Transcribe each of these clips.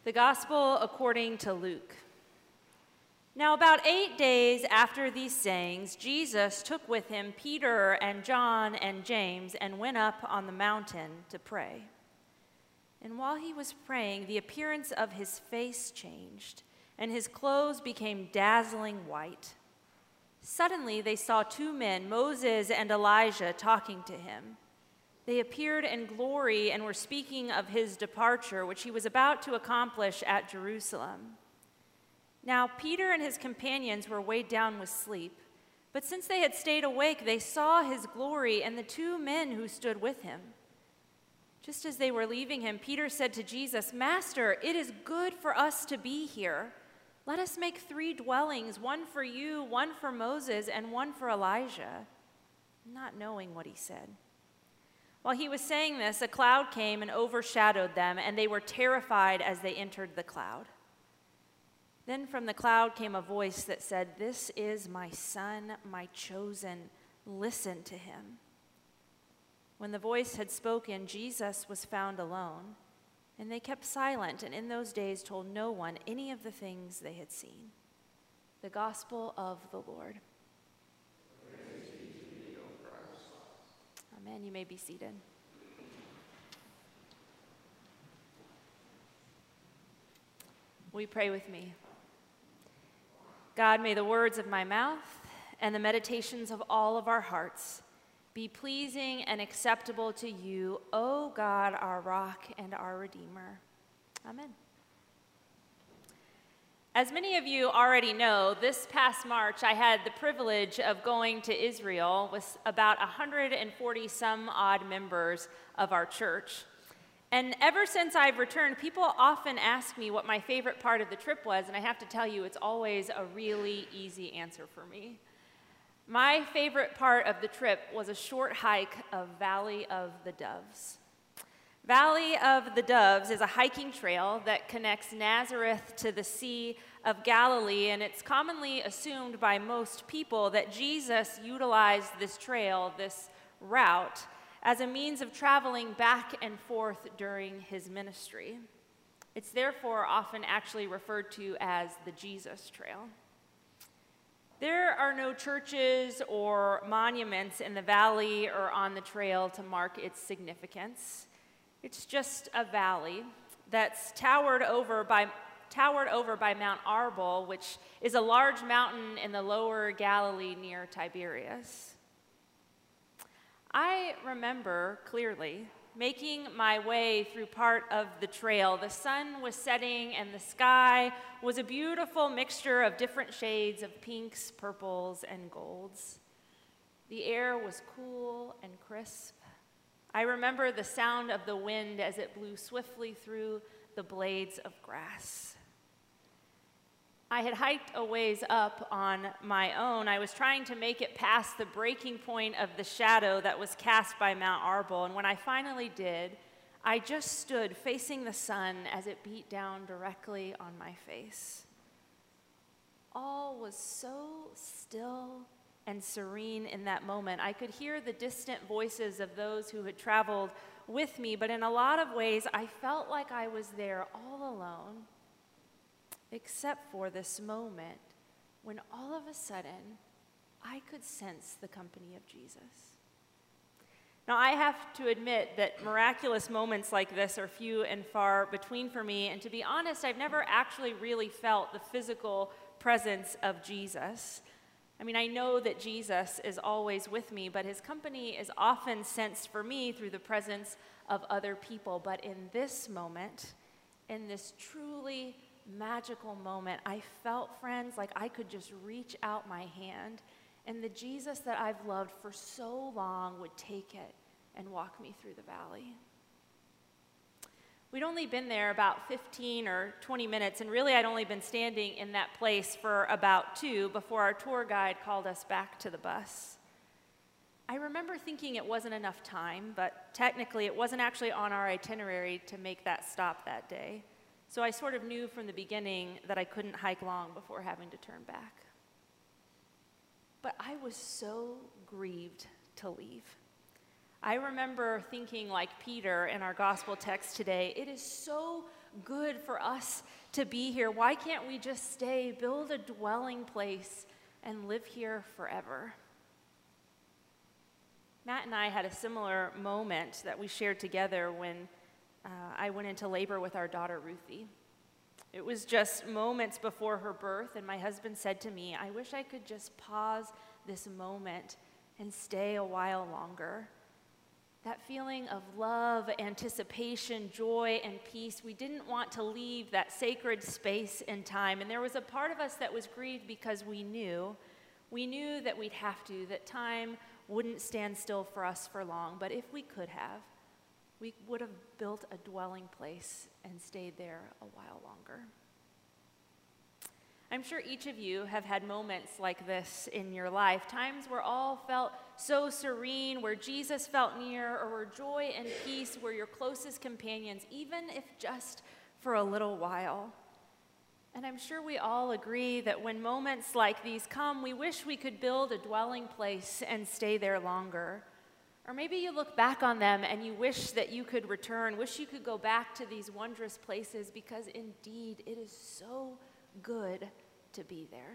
The Gospel according to Luke. Now about 8 days after these sayings, Jesus took with him Peter and John and James and went up on the mountain to pray. And while he was praying, the appearance of his face changed, and his clothes became dazzling white. Suddenly they saw two men, Moses and Elijah, talking to him. They appeared in glory and were speaking of his departure, which he was about to accomplish at Jerusalem. Now Peter and his companions were weighed down with sleep, but since they had stayed awake, they saw his glory and the two men who stood with him. Just as they were leaving him, Peter said to Jesus, "Master, it is good for us to be here. Let us make 3 dwellings, one for you, one for Moses, and one for Elijah," not knowing what he said. While he was saying this, a cloud came and overshadowed them, and they were terrified as they entered the cloud. Then from the cloud came a voice that said, "This is my son, my chosen. Listen to him." When the voice had spoken, Jesus was found alone, and they kept silent, and in those days told no one any of the things they had seen. The Gospel of the Lord. Praise be to thee, O Christ. Amen. You may be seated. Will you pray with me? God, may the words of my mouth and the meditations of all of our hearts be pleasing and acceptable to you, O God, our rock and our Redeemer. Amen. As many of you already know, this past March I had the privilege of going to Israel with about 140 some odd members of our church. And ever since I've returned, people often ask me what my favorite part of the trip was, and I have to tell you, it's always a really easy answer for me. My favorite part of the trip was a short hike of Valley of the Doves. Valley of the Doves is a hiking trail that connects Nazareth to the Sea of Galilee, and it's commonly assumed by most people that Jesus utilized this trail, this route, as a means of traveling back and forth during his ministry. It's therefore often actually referred to as the Jesus Trail. There are no churches or monuments in the valley or on the trail to mark its significance. It's just a valley that's towered over by Mount Arbel, which is a large mountain in the lower Galilee near Tiberias. I remember clearly making my way through part of the trail. The sun was setting and the sky was a beautiful mixture of different shades of pinks, purples, and golds. The air was cool and crisp. I remember the sound of the wind as it blew swiftly through the blades of grass. I had hiked a ways up on my own. I was trying to make it past the breaking point of the shadow that was cast by Mount Arbel, and when I finally did, I just stood facing the sun as it beat down directly on my face. All was so still and serene in that moment. I could hear the distant voices of those who had traveled with me, but in a lot of ways, I felt like I was there all alone, except for this moment when all of a sudden I could sense the company of Jesus. Now, I have to admit that miraculous moments like this are few and far between for me, and to be honest, I've never actually really felt the physical presence of Jesus. I mean, I know that Jesus is always with me, but his company is often sensed for me through the presence of other people. But in this moment, in this truly magical moment, I felt, friends, like I could just reach out my hand and the Jesus that I've loved for so long would take it and walk me through the valley. We'd only been there about 15 or 20 minutes, and really I'd only been standing in that place for about 2 before our tour guide called us back to the bus. I remember thinking it wasn't enough time, but technically it wasn't actually on our itinerary to make that stop that day. So I sort of knew from the beginning that I couldn't hike long before having to turn back. But I was so grieved to leave. I remember thinking, like Peter in our gospel text today, it is so good for us to be here. Why can't we just stay, build a dwelling place, and live here forever? Matt and I had a similar moment that we shared together when I went into labor with our daughter, Ruthie. It was just moments before her birth, and my husband said to me, I wish I could just pause this moment and stay a while longer. That feeling of love, anticipation, joy, and peace, we didn't want to leave that sacred space and time. And there was a part of us that was grieved because we knew that we'd have to, that time wouldn't stand still for us for long. But if we could have, we would have built a dwelling place and stayed there a while longer. I'm sure each of you have had moments like this in your life, times where all felt so serene, where Jesus felt near, or where joy and peace were your closest companions, even if just for a little while. And I'm sure we all agree that when moments like these come, we wish we could build a dwelling place and stay there longer. Or maybe you look back on them and you wish that you could return, wish you could go back to these wondrous places, because indeed it is so good to be there.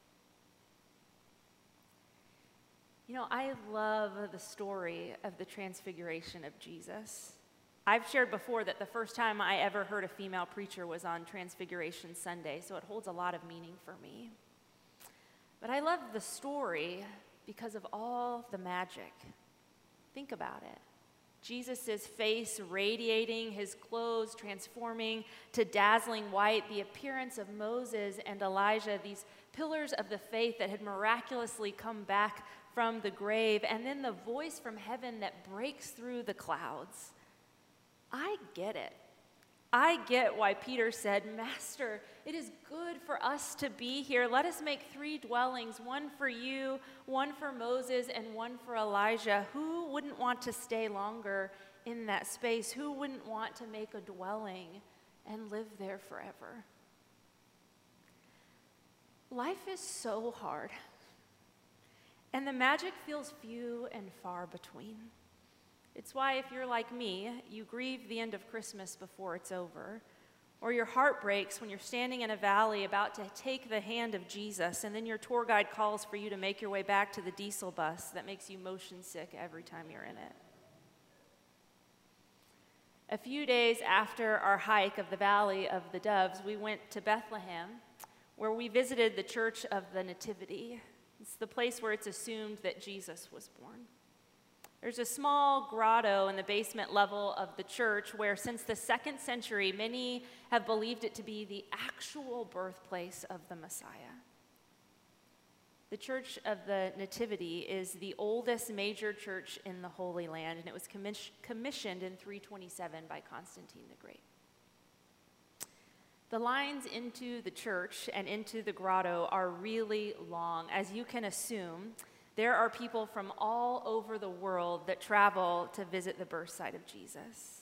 You know, I love the story of the transfiguration of Jesus. I've shared before that the first time I ever heard a female preacher was on Transfiguration Sunday, so it holds a lot of meaning for me. But I love the story because of all the magic. Think about it. Jesus' face radiating, his clothes transforming to dazzling white, the appearance of Moses and Elijah, these pillars of the faith that had miraculously come back from the grave, and then the voice from heaven that breaks through the clouds. I get it. I get why Peter said, Master, it is good for us to be here. Let us make 3 dwellings, one for you, one for Moses, and one for Elijah. Who wouldn't want to stay longer in that space? Who wouldn't want to make a dwelling and live there forever? Life is so hard, and the magic feels few and far between. It's why, if you're like me, you grieve the end of Christmas before it's over, or your heart breaks when you're standing in a valley about to take the hand of Jesus, and then your tour guide calls for you to make your way back to the diesel bus that makes you motion sick every time you're in it. A few days after our hike of the Valley of the Doves, we went to Bethlehem, where we visited the Church of the Nativity. It's the place where it's assumed that Jesus was born. There's a small grotto in the basement level of the church where, since the 2nd century, many have believed it to be the actual birthplace of the Messiah. The Church of the Nativity is the oldest major church in the Holy Land, and it was commissioned in 327 by Constantine the Great. The lines into the church and into the grotto are really long. As you can assume, there are people from all over the world that travel to visit the birth site of Jesus.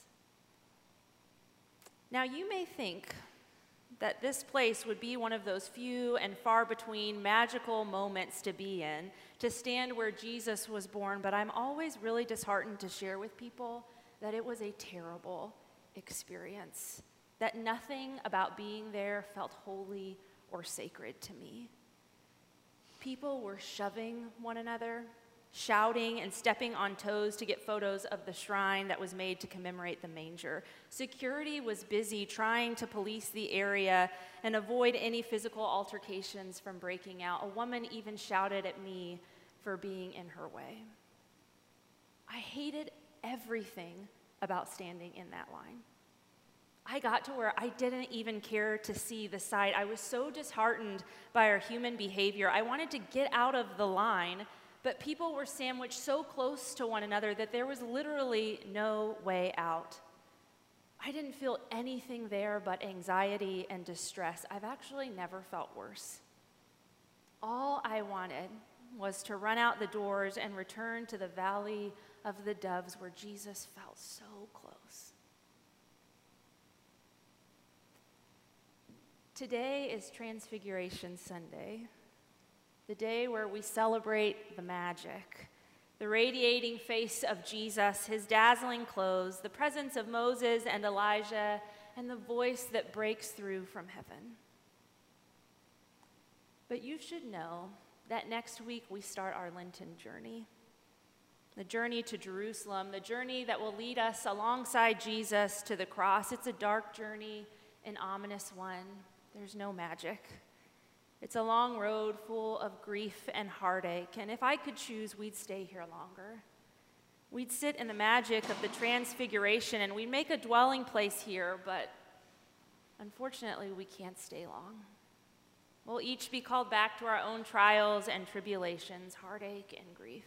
Now, you may think that this place would be one of those few and far between magical moments to be in, to stand where Jesus was born, but I'm always really disheartened to share with people that it was a terrible experience, that nothing about being there felt holy or sacred to me. People were shoving one another, shouting and stepping on toes to get photos of the shrine that was made to commemorate the manger. Security was busy trying to police the area and avoid any physical altercations from breaking out. A woman even shouted at me for being in her way. I hated everything about standing in that line. I got to where I didn't even care to see the site. I was so disheartened by our human behavior. I wanted to get out of the line, but people were sandwiched so close to one another that there was literally no way out. I didn't feel anything there but anxiety and distress. I've actually never felt worse. All I wanted was to run out the doors and return to the Valley of the Doves where Jesus felt so close. Today is Transfiguration Sunday, the day where we celebrate the magic, the radiating face of Jesus, his dazzling clothes, the presence of Moses and Elijah, and the voice that breaks through from heaven. But you should know that next week we start our Lenten journey. The journey to Jerusalem, the journey that will lead us alongside Jesus to the cross. It's a dark journey, an ominous one. There's no magic. It's a long road full of grief and heartache, and if I could choose, we'd stay here longer. We'd sit in the magic of the transfiguration, and we'd make a dwelling place here, but unfortunately, we can't stay long. We'll each be called back to our own trials and tribulations, heartache and grief.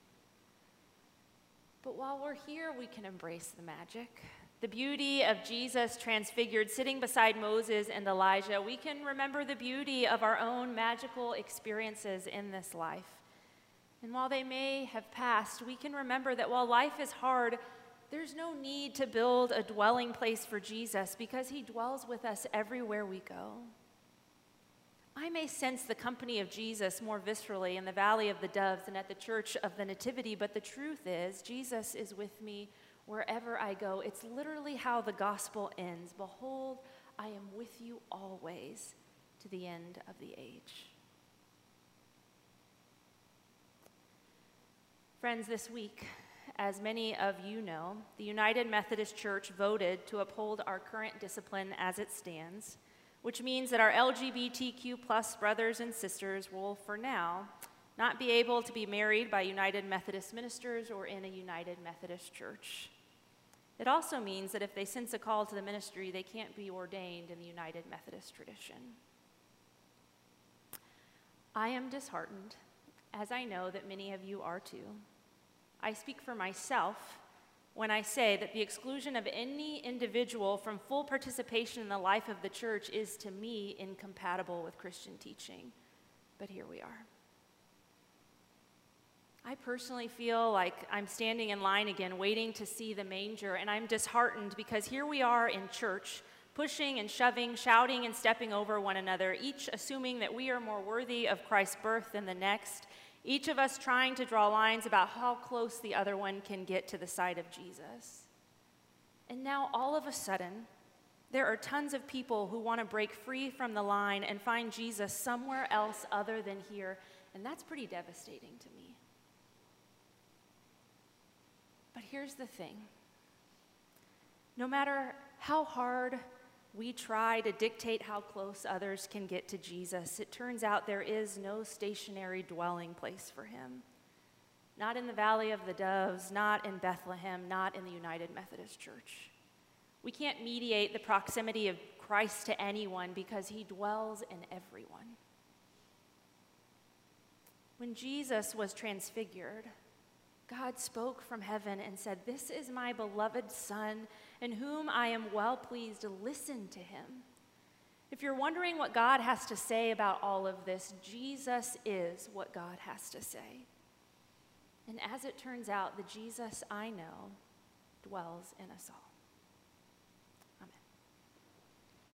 But while we're here, we can embrace the magic. The beauty of Jesus transfigured, sitting beside Moses and Elijah. We can remember the beauty of our own magical experiences in this life. And while they may have passed, we can remember that while life is hard, there's no need to build a dwelling place for Jesus because he dwells with us everywhere we go. I may sense the company of Jesus more viscerally in the Valley of the Doves than at the Church of the Nativity, but the truth is, Jesus is with me wherever I go. It's literally how the gospel ends. Behold, I am with you always to the end of the age. Friends, this week, as many of you know, the United Methodist Church voted to uphold our current discipline as it stands, which means that our LGBTQ plus brothers and sisters will, for now, not be able to be married by United Methodist ministers or in a United Methodist church. It also means that if they sense a call to the ministry, they can't be ordained in the United Methodist tradition. I am disheartened, as I know that many of you are too. I speak for myself when I say that the exclusion of any individual from full participation in the life of the church is, to me, incompatible with Christian teaching. But here we are. I personally feel like I'm standing in line again, waiting to see the manger, and I'm disheartened because here we are in church, pushing and shoving, shouting and stepping over one another, each assuming that we are more worthy of Christ's birth than the next, each of us trying to draw lines about how close the other one can get to the side of Jesus. And now, all of a sudden, there are tons of people who want to break free from the line and find Jesus somewhere else other than here, and that's pretty devastating to me. But here's the thing. No matter how hard we try to dictate how close others can get to Jesus, it turns out there is no stationary dwelling place for him. Not in the Valley of the Doves, not in Bethlehem, not in the United Methodist Church. We can't mediate the proximity of Christ to anyone because he dwells in everyone. When Jesus was transfigured, God spoke from heaven and said, "This is my beloved Son, in whom I am well pleased. To listen to him." If you're wondering what God has to say about all of this, Jesus is what God has to say. And as it turns out, the Jesus I know dwells in us all.